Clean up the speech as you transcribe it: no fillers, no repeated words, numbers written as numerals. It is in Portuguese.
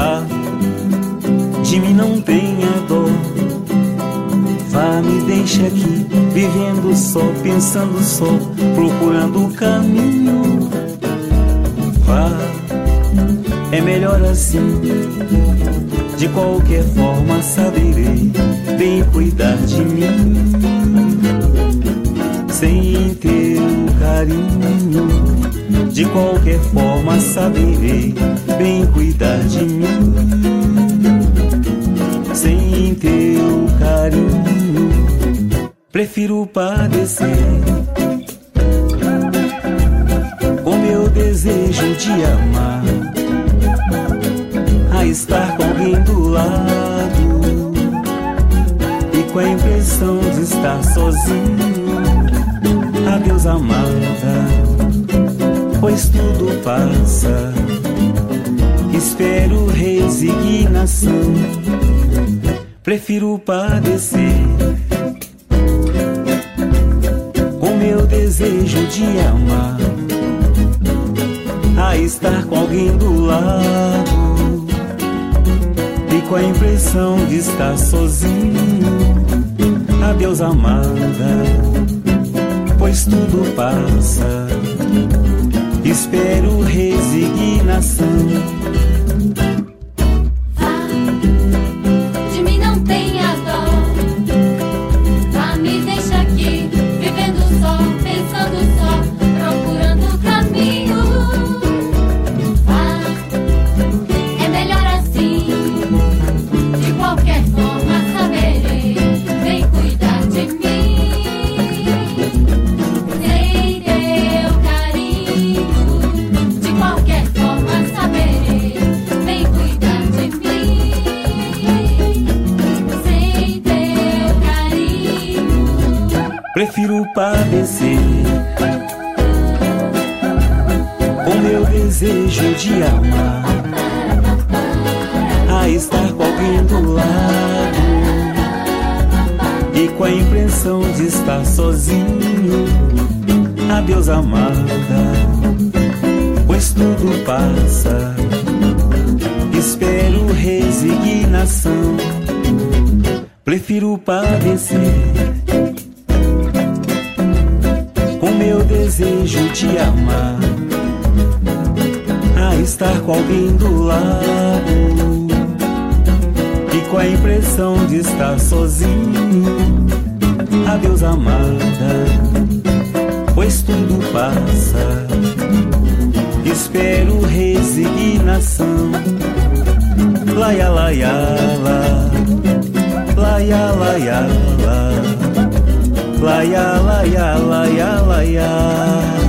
Vá, de mim não tenha dó. Vá, me deixa aqui, vivendo só, pensando só, procurando o caminho. Vá, é melhor assim. De qualquer forma saberei bem cuidar de mim. Sem teu carinho, de qualquer forma saberei bem cuidar de mim. Sem teu carinho, prefiro padecer. Com meu desejo de amar, a estar com alguém do lado, e com a impressão de estar sozinho. Adeus, amada, pois tudo passa. Espero resignação. Prefiro padecer. Com meu desejo de amar, a estar com alguém do lado, e com a impressão de estar sozinho. Adeus, amada, pois tudo passa. Espero resignação. Vá, de mim não tenha dó. Vá, me deixa aqui, vivendo só, pensando só, procurando o caminho. Vá, é melhor assim. De qualquer forma saberei bem cuidar de mim. Prefiro padecer. Com meu desejo de amar, a estar com alguém do lado, e com a impressão de estar sozinho. Adeus, amada, pois tudo passa. Espero resignação. Prefiro padecer. Com meu desejo de amar, a estar com alguém do lado, e com a impressão de estar sozinho. Adeus, amada, pois tudo passa. Espero resignação. Laia, laia, la, laia, laia, la. Laia, laia, laia, laia.